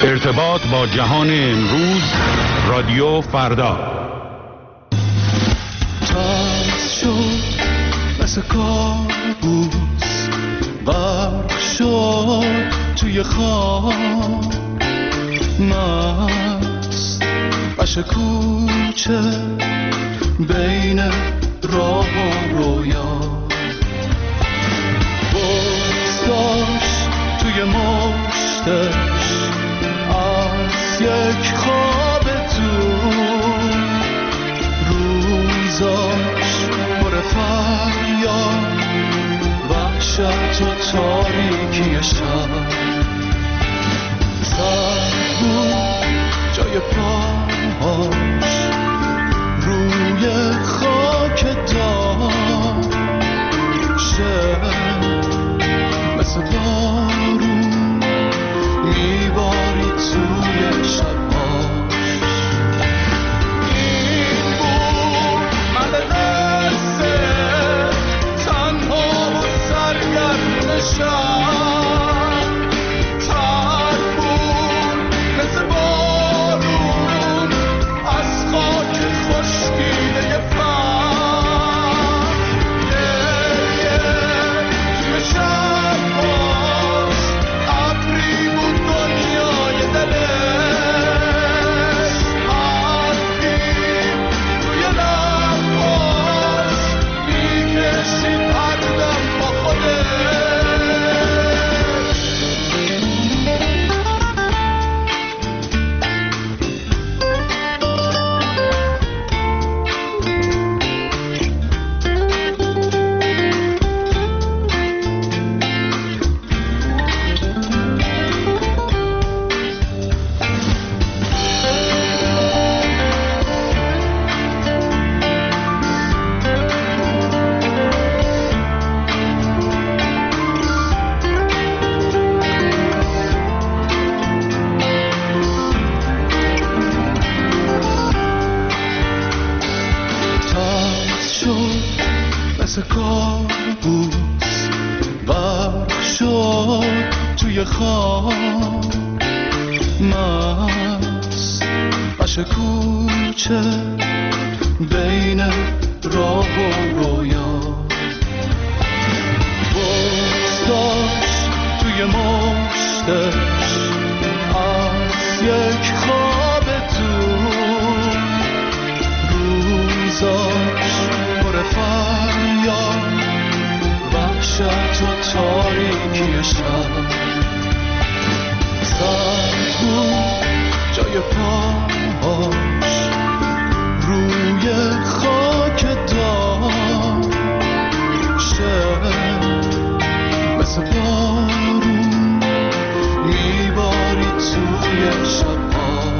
ارتباط با جهان امروز، رادیو فردا. تاز شد مثل کابوس، غرق شد توی خواب، مست بش کوچه بین راه و رویا، بزداشت توی مشتش از یک خواب دور، روزاش پر فریاد، وحشت و تاریکی شب، سر بود جای پاهاش روی خاک دار، شب مثل بارون میباری توی شبهاش. این بود مدرسه تنها و سرگرم شب، تر بود مثل بارون از خاک خشکیده فر، گریه توی شبهاش ابری بود دنیای دلش، حرفی توی لبهاش میکشید هر دم با خودش. تاز شد مثل کابوس، غرق شد توی خواب، مست بش کوچه بین راه و رویا، بزداشت توی مشتش از یک خواب دور، روزاش پر فریاد، وحشت و تاریکی شب، سر بود جای پاهاش روی خاک دار، شب مثل بارون میباری توی شبهاش.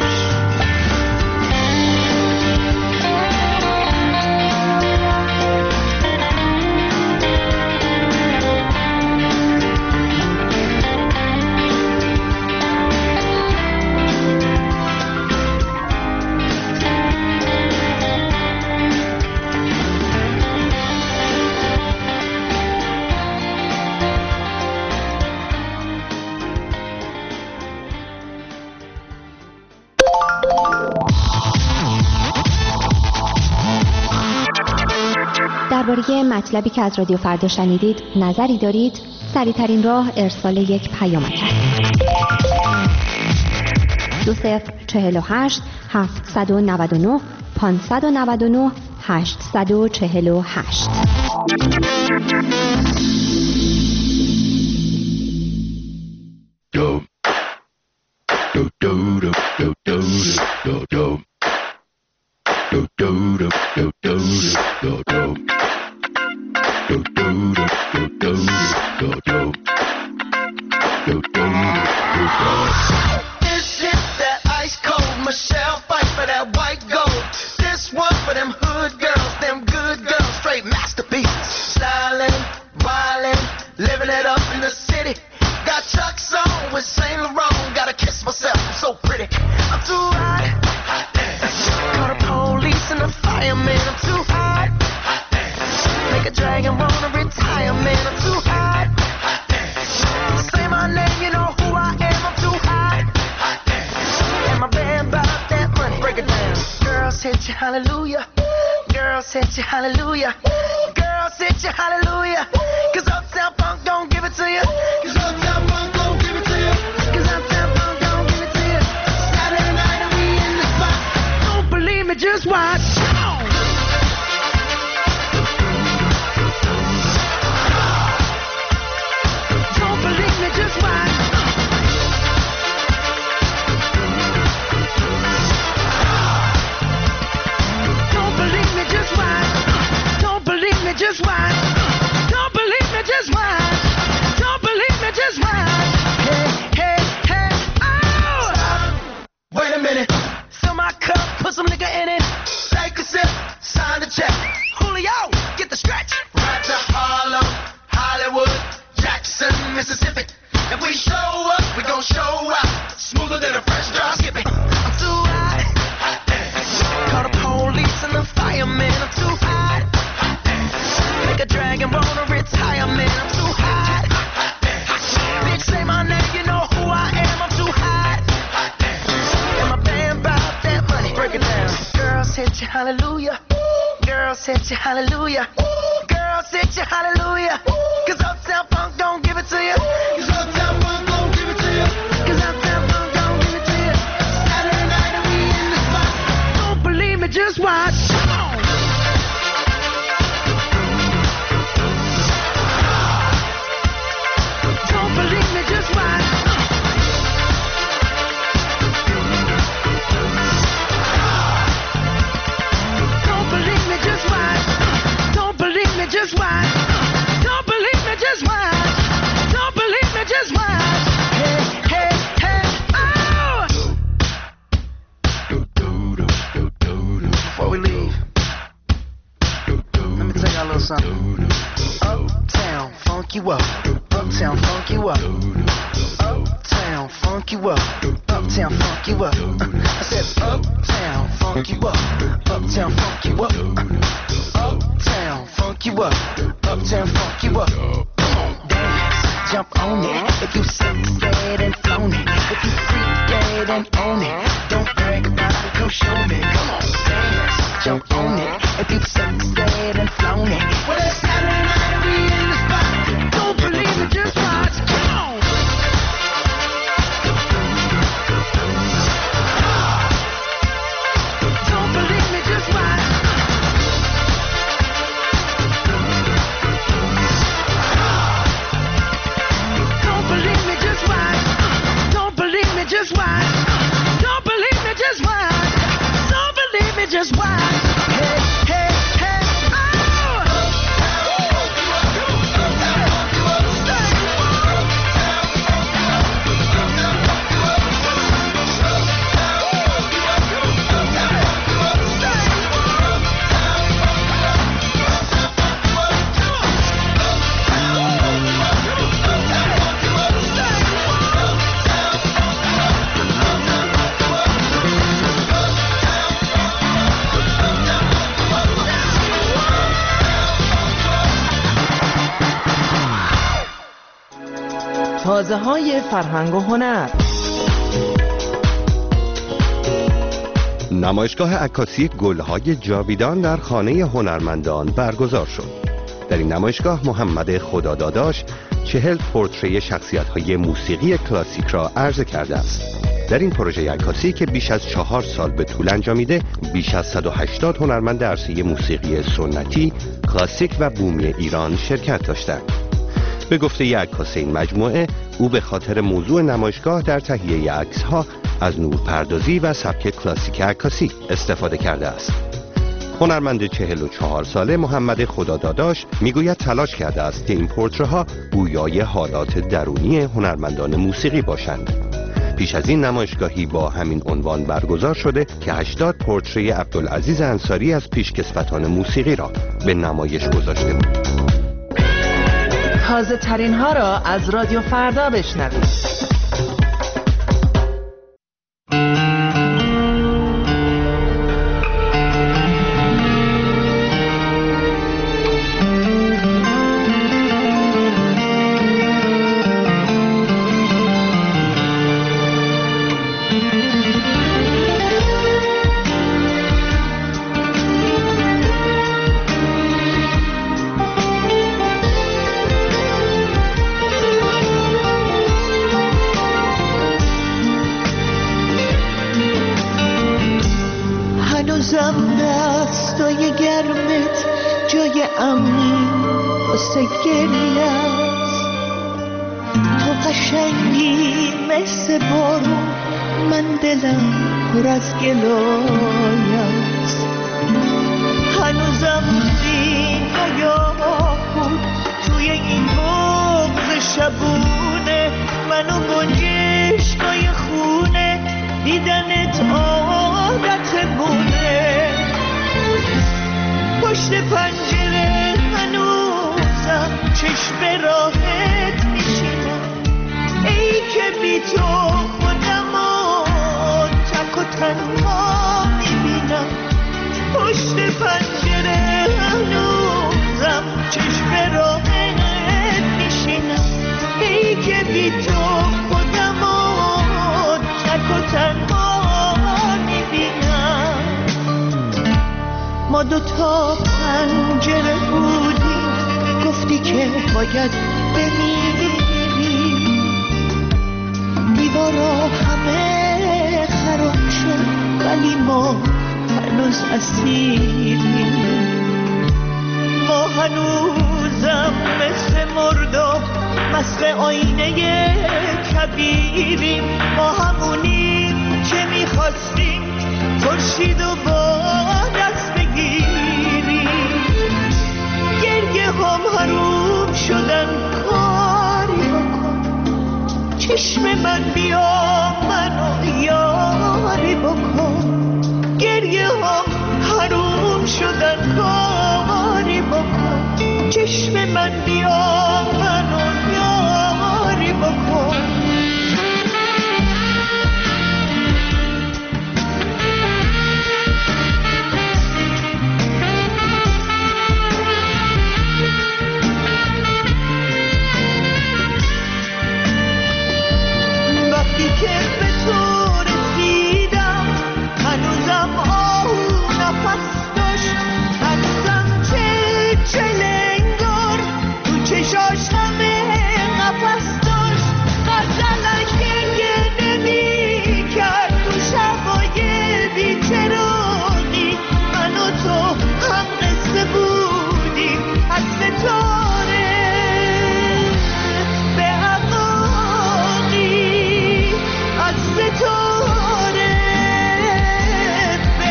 درباره مطلبی که از رادیو فردا شنیدید نظری دارید؟ سریع‌ترین راه ارسال یک پیامک است. 2048 799 599 848. This shit that ice cold Michelle fight for that white gold. This one for them hood girls, them good girls, straight masterpieces. Styling, wildin', living it up in the city. Got Chuck's on with Saint Laurent. Gotta kiss myself, I'm so pretty. I'm too hot. Call the police and the fireman. I'm too hot. Make a dragon wanna retire, man. I'm too hot. Say my name, you know who I am. I'm too hot. hallelujah. Girls hit you hallelujah. Girls hit you hallelujah. 'Cause Uptown Funk don't give it to you. 'Cause Uptown Funk don't give it to you. 'Cause Uptown Funk don't give it to you. Saturday night and we in the spot. Don't believe me, just watch. Don't believe me, just watch. Don't believe me, just watch. Don't believe me, just watch. Don't believe me, just watch. Don't believe me, just watch. Hey, hey, hey, oh! Wait a minute. Fill my cup, put some nigga in it. Take a sip, sign the check. Julio, get the stretch. Right to Harlem, Hollywood, Jackson, Mississippi. If we show up, we gon' show out. Smoother than a fresh drop skipping. I'm too hot. Call the police and the firemen. I'm too hot. Make a dragon wanna retire, man. I'm too hot. Bitch, say my name, you know who I am. I'm too hot. And my band bought that money. Break it down. Girls hit you, hallelujah. Girls hit you, hallelujah. Girls hit you, hallelujah. 'Cause Uptown Funk don't give it to you. 'Cause Uptown Funk don't give it to you. 'Cause Uptown Funk don't give it to you. Saturday night and we in the spot. Don't believe me, just watch. Don't believe me, just watch. Don't believe me, just watch. Don't believe me, just watch. Don't believe me, just watch. Don't believe me, just watch. Hey, hey, hey, oh! Before we leave, let me tell y'all a little something. Uptown, funk you up. Uptown, funk you up. Uptown, funk you up. Uptown, funk you up. I said uptown, funk you up. Uptown, funk you up. Uptown, funk you up. Uptown, funk you up. Come on, dance, jump on it. If you sunset and flown it. If you freak dead and own it. Don't brag about it, come show me. Come on, dance, jump on it. If you sunset and flown it. Well, it's Saturday night and we in the spot. Don't believe it, just watch. Come on. Don't believe me, just watch. Don't believe me, just watch. Don't believe me, just watch. Don't believe me, just watch. Don't believe me, just watch. Hey, hey, hey, oh! تازه‌های فرهنگ و هنر. نمایشگاه عکاسی گل‌های جاویدان در خانه هنرمندان برگزار شد. در این نمایشگاه محمد خداداداش 40 پورتری شخصیت‌های موسیقی کلاسیک را عرضه کرده است. در این پروژه عکاسی که بیش از 4 سال به طول انجامیده، بیش از 180 هنرمند عرصه موسیقی سنتی، کلاسیک و بومی ایران شرکت داشتند. به گفته عکاس این مجموعه، او به خاطر موضوع نمایشگاه در تهیه عکس‌ها از نورپردازی و سبک کلاسیک عکاسی استفاده کرده است. هنرمند 44 ساله محمد خداداداش میگوید تلاش کرده است که این پورتره‌ها گویای حالات درونی هنرمندان موسیقی باشند. پیش از این نمایشگاهی با همین عنوان برگزار شده که 80 پورتری عبدالعزیز انصاری از پیشکسوتان موسیقی را به نمایش گذاشته بود. تازه ترین ها را از رادیو فردا بشنوید. امنی واسه گریه است. تو قشنگی مثل بارون، من دلم پر از گلایه است. هنوزم زین یاد بود توی این بغض شبونه، منو گنجشکای خونه دیدنت عادت بونه. پشت پنجره هنوزم چشم راحت میشینم، ای که بی تو خودمو تک و تنها میبینم. پشت پنجره هنوزم چشم راحت میشینم، ای که بی تو خودمو تک و تنها میبینم. ما دوتا پنجره بودیم، گفتی که باید بمیری. دیوارا همه خراب شد ولی ما هنوز اسیریم. ما هنوزم مثل مرداب مست آینه کبیریم. ما همونیم که میخواستیم خورشیدو با دست بگیریم. گریه هم حروم شدن، کاری بکن چشم من بیا منو یاری بکن. گریه هم حروم شدن، کاری بکن چشم من بیا منو یاری بکن. وقتی که به تو رسیدم هنوزم آهو نفس داشت، هنوزم چلنگار تو چشاش همه نفس داشت. غزلش گریه نمی کرد تو شبای بی‌چراغی. من و تو هم قصه بودیم از ستاره به عقاقی، از ستاره به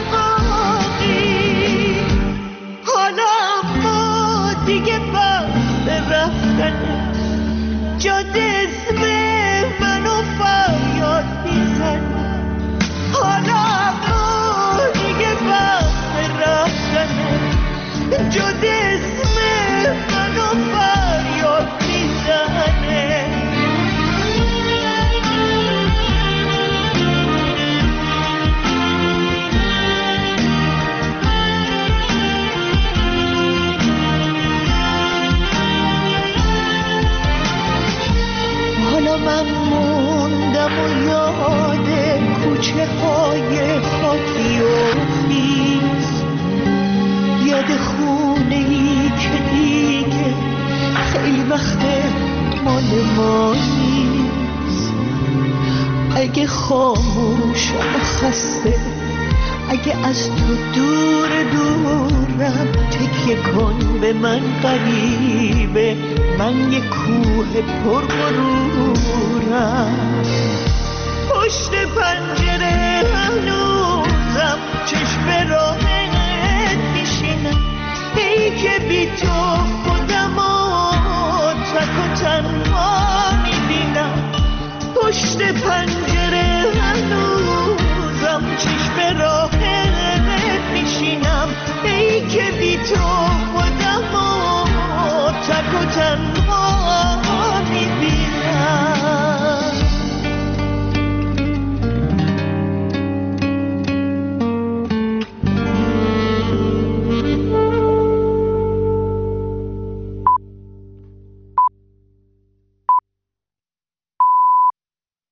عقاقی. حالا ما دیگه وقت رفتنه، جاده اسم منو فریاد میزنه. حالا ما دیگه وقت رفتنه، جاده اسم منو فریاد میزنه. حالا من موندم و یاد کوچه های خاکی و خیز، یاد خونه ای که دیگه خیلی وقت مال ما نیست. اگه خاموشم و خسته، اگه از تو دور دورم، تکیه کن به من غریبه، من یه کوه پر غرورم. پشت پنجره هنوزم چشم راحت میشینم، ای که بی تو خودمو تک و تنها میبینم. پشت پنجره هنوزم چشم راحت میشینم، ای که بی تو